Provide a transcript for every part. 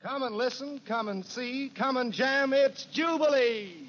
Come and listen, come and see, come and jam, it's Jubilee!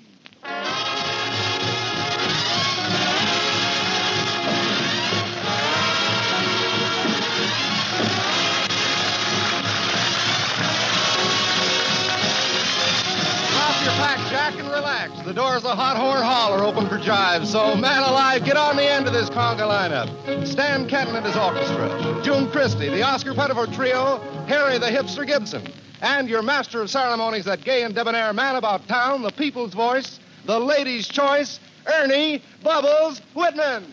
Your pack, Jack, and relax. The doors of Hot Horn Hall are open for jive, so man alive, get on the end of this conga lineup. Stan Kenton and his orchestra, June Christie, the Oscar Pettiford Trio, Harry the Hipster Gibson, and your master of ceremonies, that gay and debonair man about town, the people's voice, the ladies' choice, Ernie Bubbles Whitman.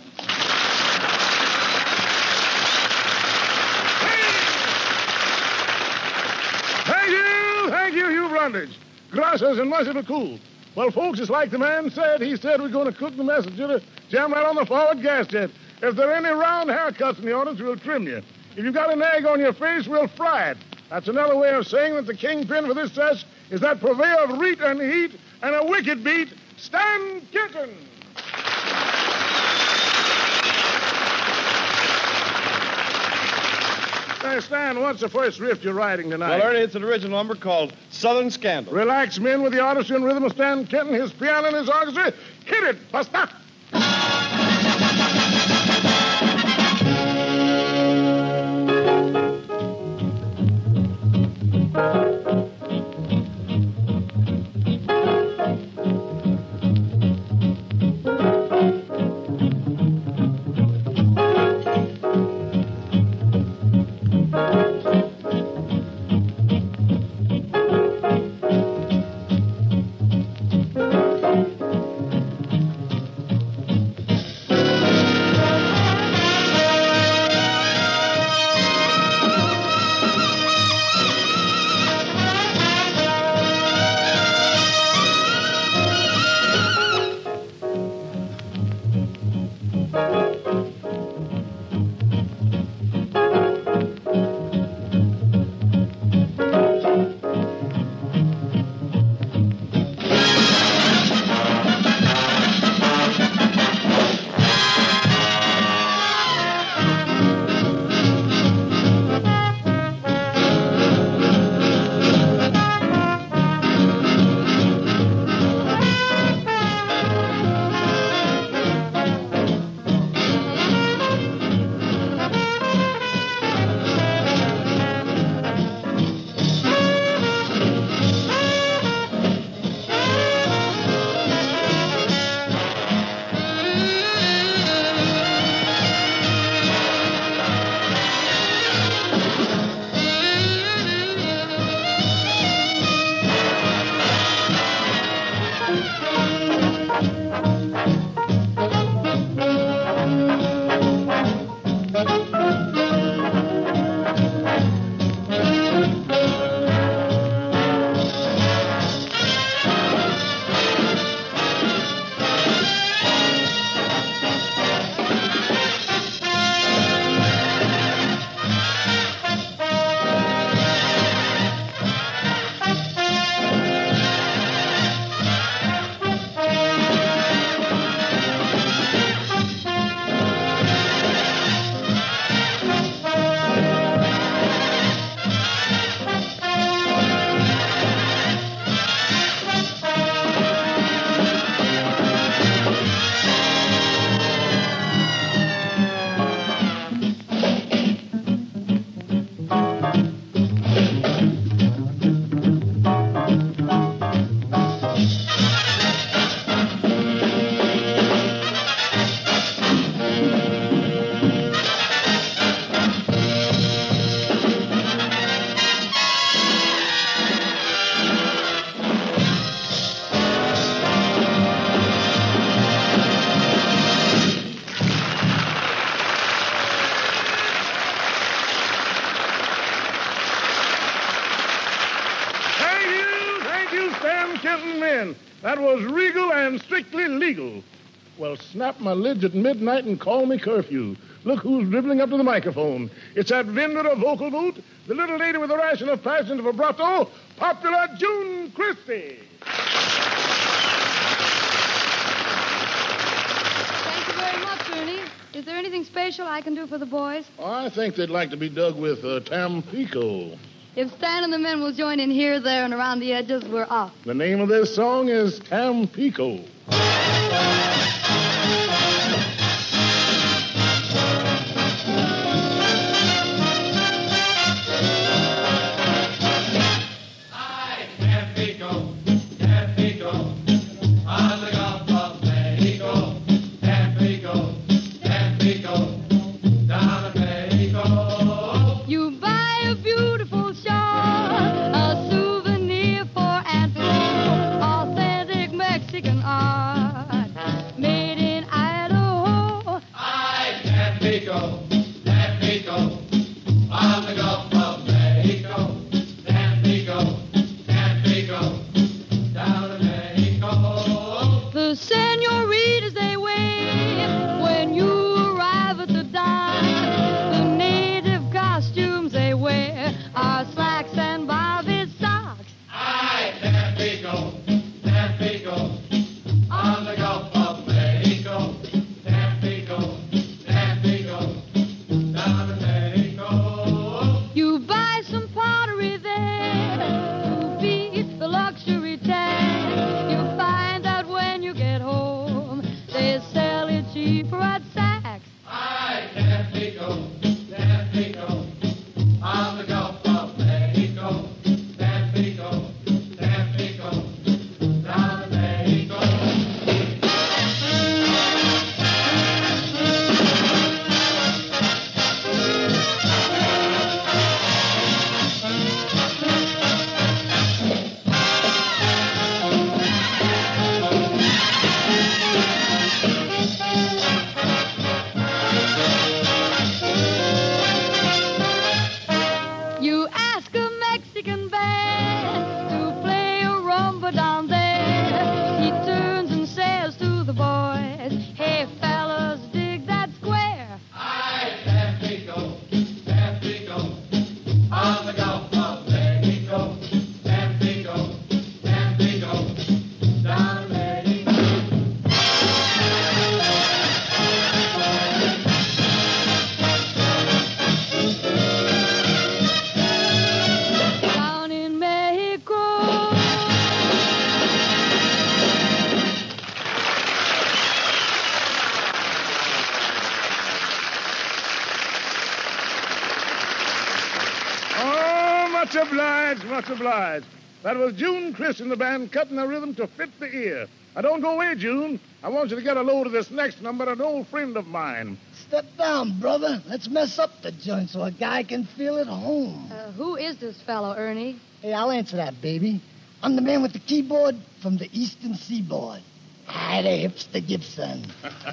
Thank you, Hugh Brundage. Gracias and merciful cool. Well, folks, it's like the man said. He said we're going to cook the messenger to jam right on the forward gas jet. If there are any round haircuts in the audience, we'll trim you. If you've got an egg on your face, we'll fry it. That's another way of saying that the kingpin for this test is that purveyor of reet and heat and a wicked beat, Stan Kenton. Hey, Stan, what's the first riff you're writing tonight? Well, Ernie, it's an original number called Southern Scandal. Relax, men, with the artistry and rhythm of Stan Kenton, his piano, and his orchestra. Hit it, Buster! That was regal and strictly legal. Well, snap my lids at midnight and call me curfew. Look who's dribbling up to the microphone. It's that vendor of vocal boot, the little lady with a ration of passion and vibrato, popular June Christie. Thank you very much, Ernie. Is there anything special I can do for the boys? I think they'd like to be dug with Tampico. If Stan and the men will join in here, there, and around the edges, we're off. The name of this song is Tampico. Much obliged. That was June Christy and the band cutting the rhythm to fit the ear. Now, don't go away, June. I want you to get a load of this next number, an old friend of mine. Step down, brother. Let's mess up the joint so a guy can feel at home. Who is this fellow, Ernie? Hey, I'll answer that, baby. I'm the man with the keyboard from the Eastern Seaboard. Hi, the hipster Gibson.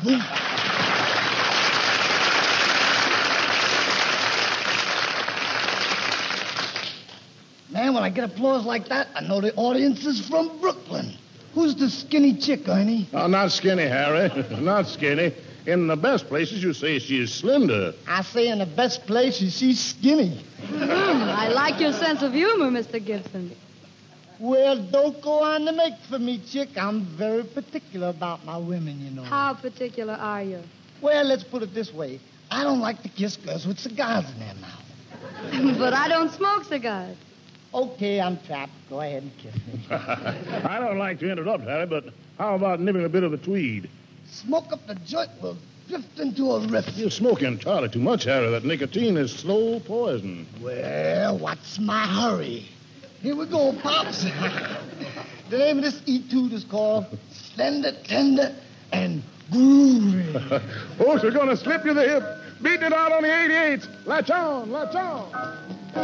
Man, when I get applause like that, I know the audience is from Brooklyn. Who's the skinny chick, Ernie? Oh, not skinny, Harry. Not skinny. In the best places, you say she's slender. I say in the best place, she's skinny. I like your sense of humor, Mr. Gibson. Well, don't go on to make for me, chick. I'm very particular about my women, you know. How particular are you? Well, let's put it this way. I don't like to kiss girls with cigars in their mouth. But I don't smoke cigars. Okay, I'm trapped. Go ahead and kiss me. I don't like to interrupt, Harry, but how about nibbling a bit of the tweed? Smoke up the joint will drift into a riff. You're smoking entirely too much, Harry. That nicotine is slow poison. Well, what's my hurry? Here we go, Pops. The name of this etude is called Slender, Tender, and Groovy. Oh, she's going to slip you the hip. Beating it out on the 88s. Latch on, latch on.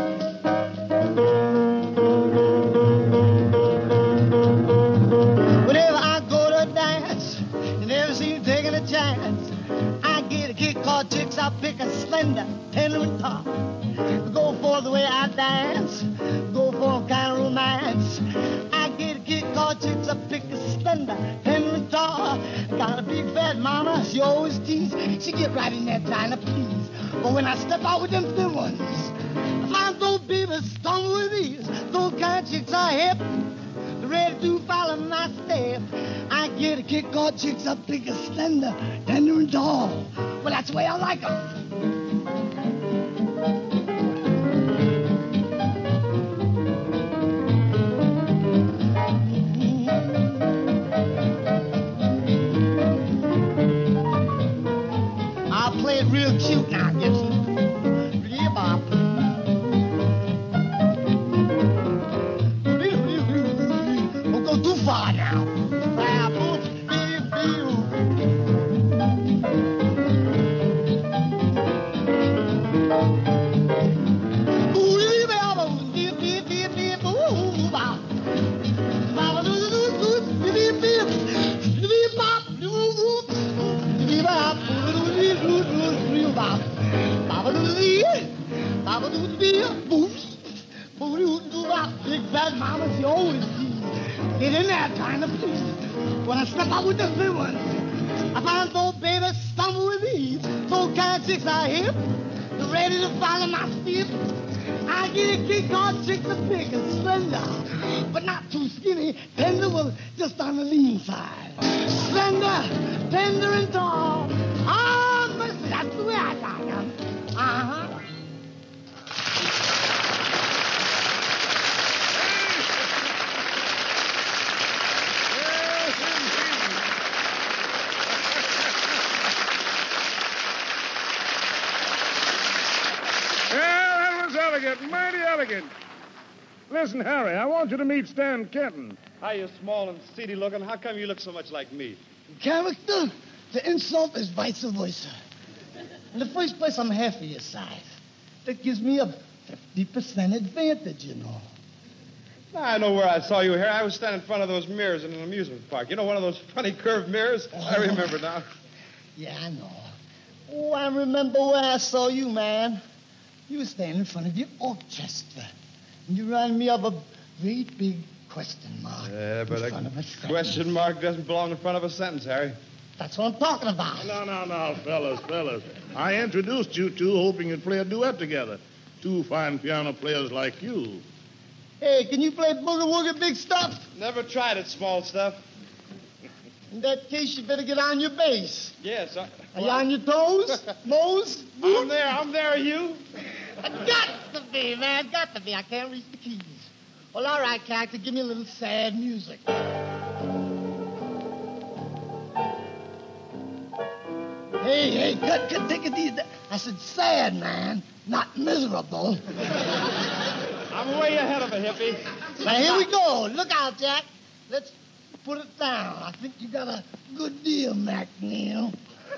Whenever I go to dance, you never see me taking a chance. I get a kick called chicks, I pick a slender, tender and tall. Go for the way I dance, go for a kind of romance. I get a kick called chicks, I pick a slender, tender and tall. Got a big fat mama, she always tease. She get right in there trying to please. But when I step out with them thin ones, I find those babies stumble with ease. Those kind of chicks are hip, they're ready to follow my step. I get a kick called chicks up big and slender, tender and tall. Well, that's the way I like them. bad mama, she always teased. They didn't have time to please. When I step out with the big ones, I find those babies stumble with ease. Those kind of chicks I hip, they're ready to follow my feet. I get a kick on chicks are big and slender, but not too skinny. Tender, well, just on the lean side. Slender, tender, and tall. Ah, mercy, that's the way I like them. Uh-huh. Elegant, mighty elegant. Listen, Harry, I want you to meet Stan Kenton. How you small and seedy looking? How come you look so much like me? Character, the insult is vice versa. In the first place, I'm half of your size. That gives me a 50% advantage, you know. Now, I know where I saw you here. I was standing in front of those mirrors in an amusement park. You know, one of those funny curved mirrors? I remember now. Yeah, I know. Oh, I remember where I saw you, man. You were standing in front of your orchestra. And you reminded me of a great big question mark. Yeah, but in front of a question mark doesn't belong in front of a sentence, Harry. That's what I'm talking about. No, fellas. I introduced you two hoping you'd play a duet together. Two fine piano players like you. Hey, can you play boogie woogie big stuff? Never tried it, small stuff. In that case, you better get on your bass. Yes. Are you on your toes? Moles? I'm there. Are you? Got to be, man. Got to be. I can't reach the keys. Well, all right, character. Give me a little sad music. Hey, cut, take it easy. I said sad, man, not miserable. I'm way ahead of a hippie. Now, here we go. Look out, Jack. Let's put it down. I think you got a good deal, McNeil.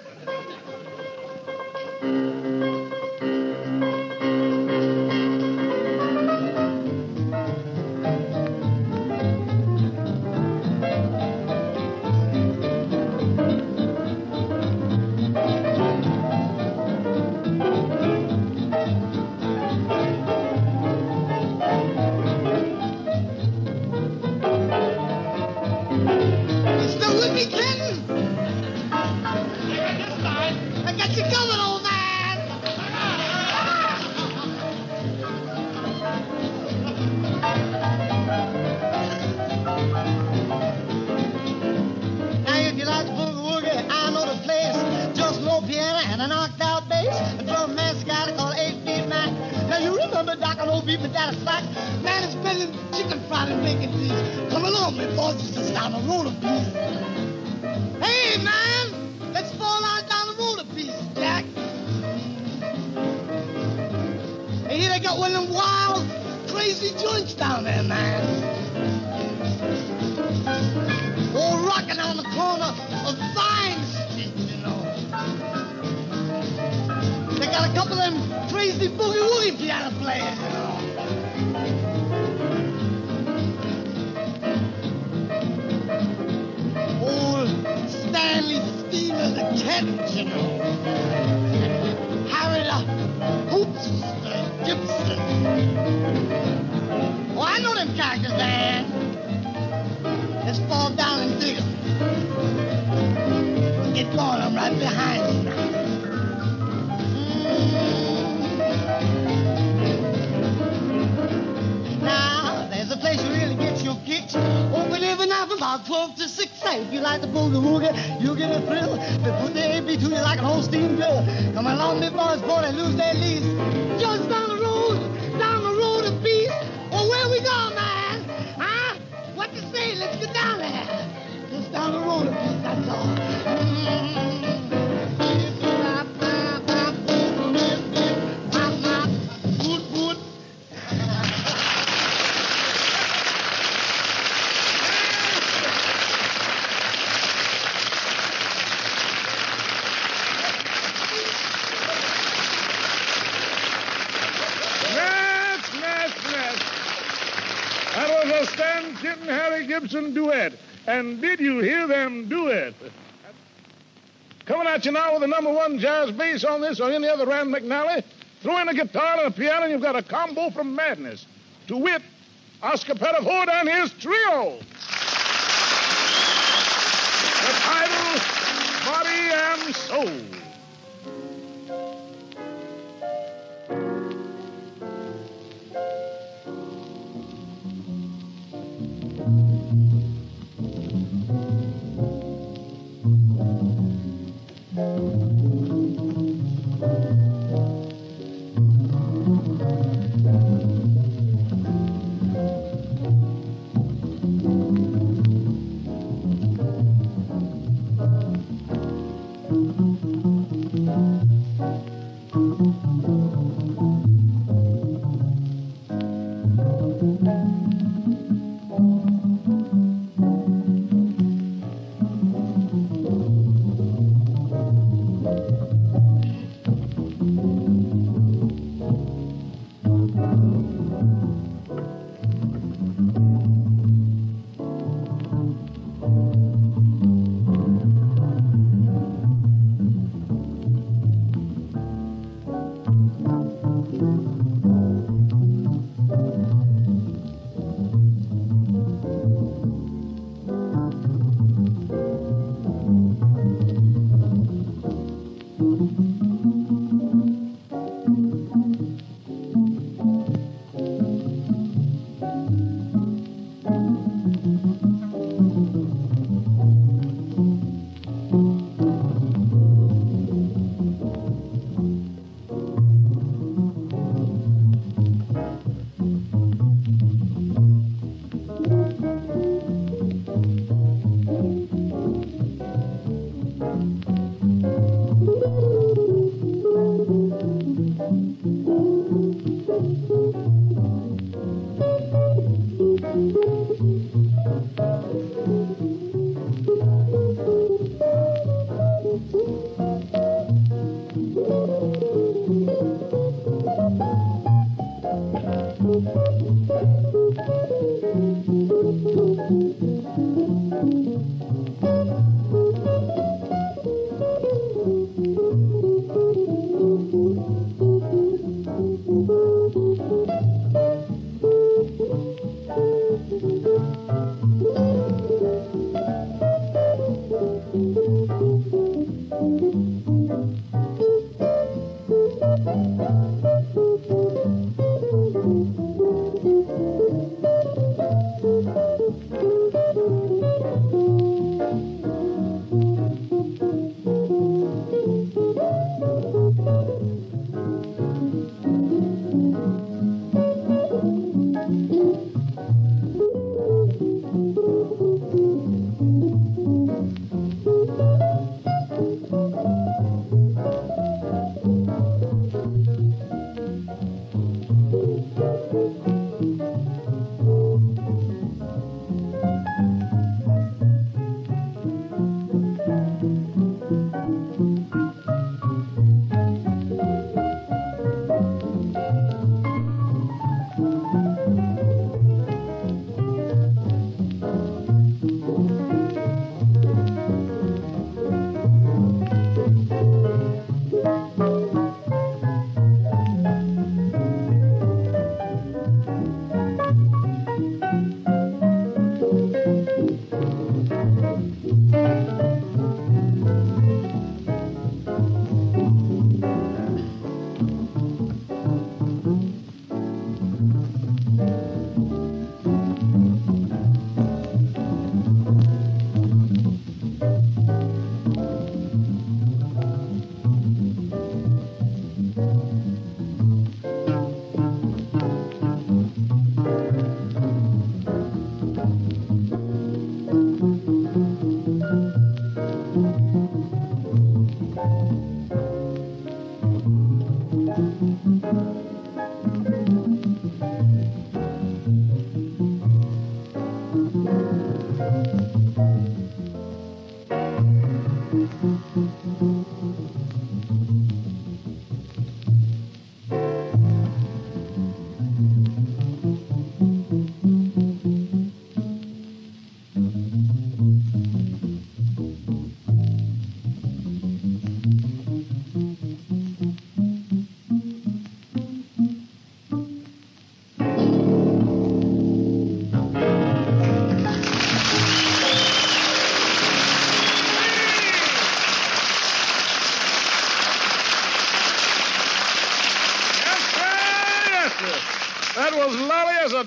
Man is spending chicken fried and bacon, please. Come along, my boys, it's just down the road a piece. Hey, man, let's fall out down the road a piece, Jack. Hey, here they got one of them wild, crazy joints down there, man. All rocking on the corner of Vine Street, you know. They got a couple of them crazy boogie-woogie piano players, you know. Stanley Steeler, the Kent, you know. Harry Hoops, Gibson. Oh, I know them characters, man. Let's fall down and dig them. Get going, I'm right behind you now. Now, there's a place you really get your kicks. Open every night from about 12 to 6. If you like the boogie-woogie, you'll get a thrill. They put the AB to you like an old steam drill. Come along, me boys, before they lose their lease. Just down the road a piece. Well, where we go, man? Huh? What you say? Let's get down there. Just down the road a piece, that's all. Harry Gibson duet. And did you hear them do it? Coming at you now with the #1 jazz bass on this or any other Rand McNally. Throw in a guitar and a piano and you've got a combo from madness. To wit, Oscar Pettiford and his trio. The title, Body and Soul.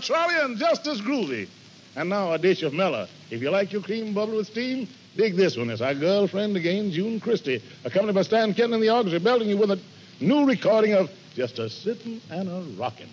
Australia and just as groovy. And now a dish of Miller. If you like your cream bubble with steam, dig this one. It's our girlfriend again, June Christie, accompanied by Stan Kenton and the orchestra, belting you with a new recording of Just a Sittin' and a Rockin'.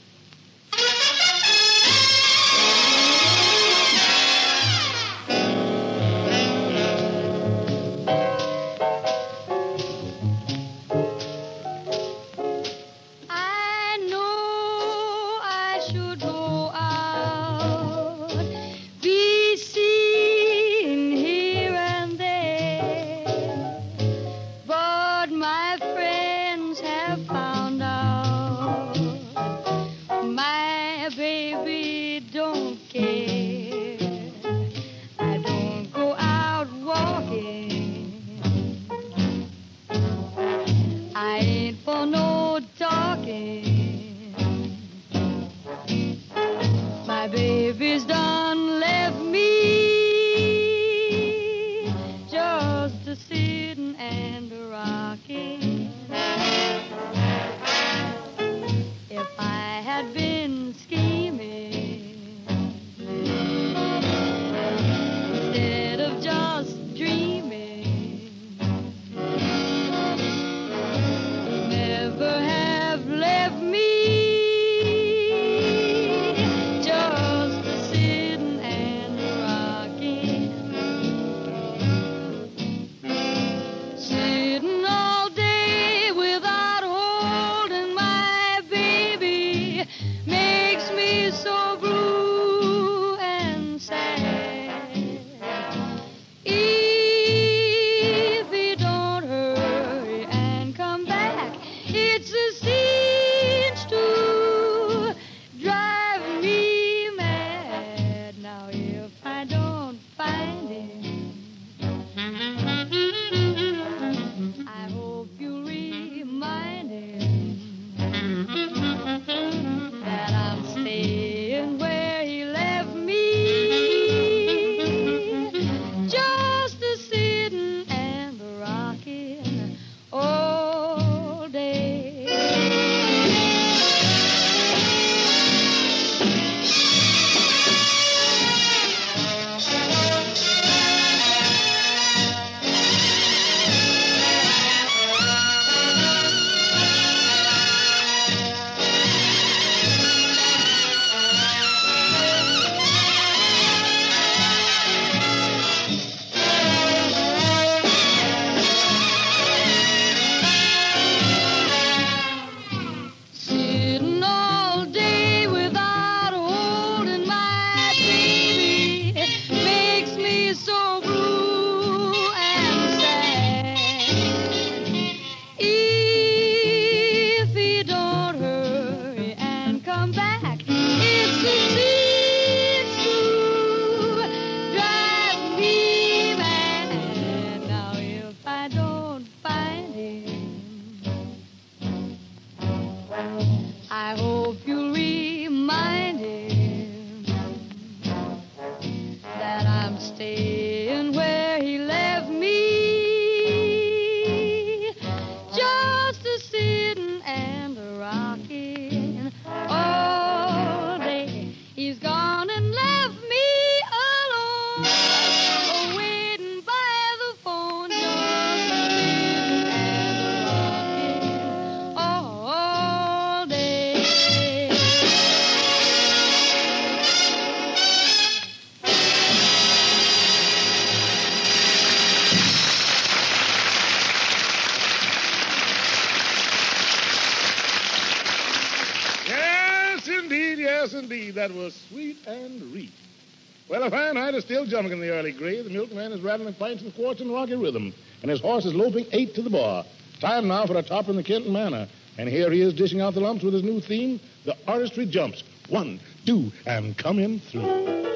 That was Sweet and Reef. Well, a fine night is still jumping in the early grave. The milkman is rattling pints and quarts in rocky rhythm, and his horse is loping 8 to the bar. Time now for a topper in the Kenton Manor. And here he is dishing out the lumps with his new theme, The Artistry Jumps. 1, 2, and come in through.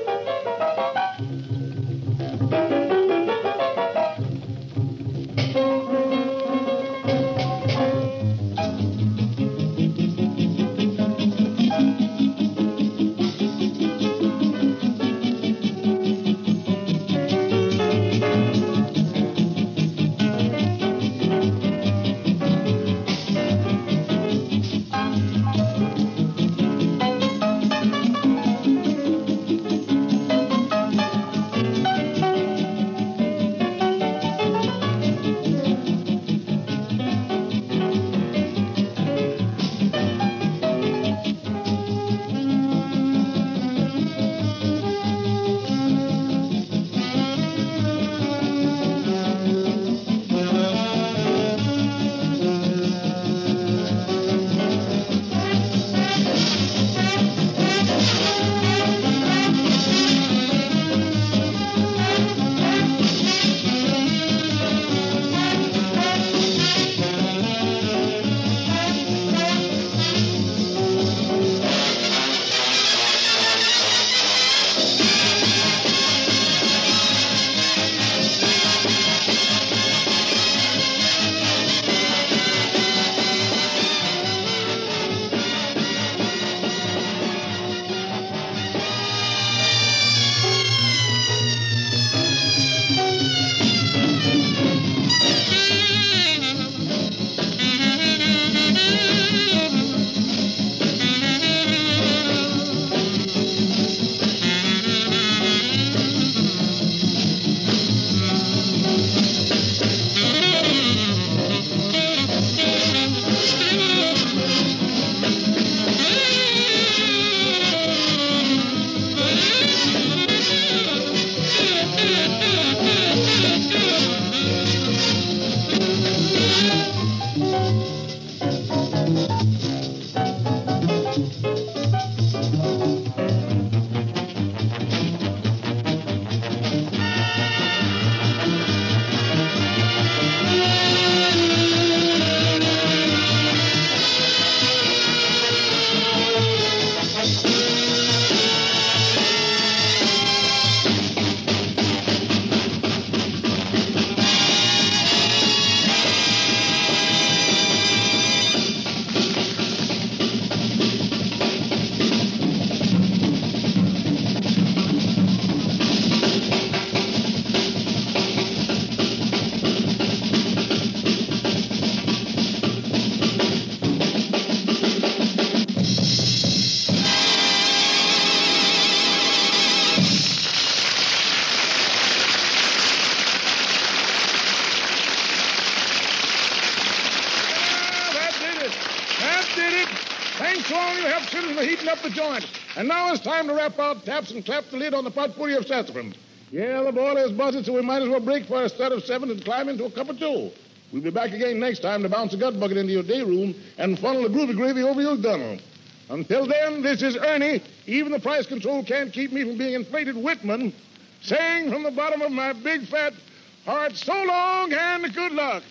heating up the joint. And now it's time to wrap out taps and clap the lid on the potpourri of sassafras. Yeah, the boiler is buzzing, so we might as well break for a start of 7 and climb into a cup of joe. We'll be back again next time to bounce a gut bucket into your day room and funnel the groovy gravy over your gunnel. Until then, this is Ernie. Even the price control can't keep me from being inflated Whitman, saying from the bottom of my big fat heart, so long and good luck.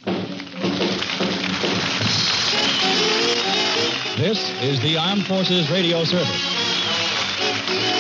This is the Armed Forces Radio Service.